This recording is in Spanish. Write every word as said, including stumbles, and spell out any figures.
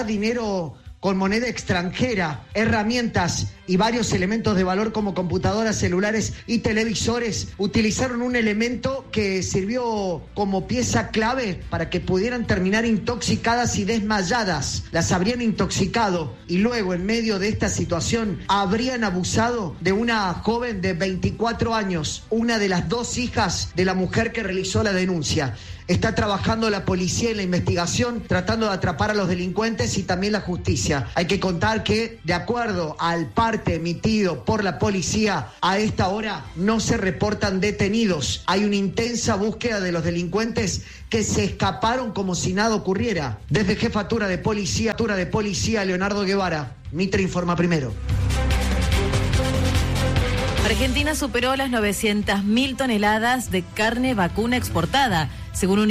dinero con moneda extranjera, herramientas y varios elementos de valor como computadoras, celulares y televisores. Utilizaron un elemento que sirvió como pieza clave para que pudieran terminar intoxicadas y desmayadas. Las habrían intoxicado y luego, en medio de esta situación, habrían abusado de una joven de veinticuatro años, una de las dos hijas de la mujer que realizó la denuncia. Está trabajando la policía en la investigación, tratando de atrapar a los delincuentes y también la justicia. Hay que contar que, de acuerdo al parte emitido por la policía, a esta hora no se reportan detenidos. Hay una intensa búsqueda de los delincuentes que se escaparon como si nada ocurriera. Desde Jefatura de Policía, Jefatura de Policía, Leonardo Guevara. Mitre informa primero. Argentina superó las novecientas mil toneladas de carne vacuna exportada, según un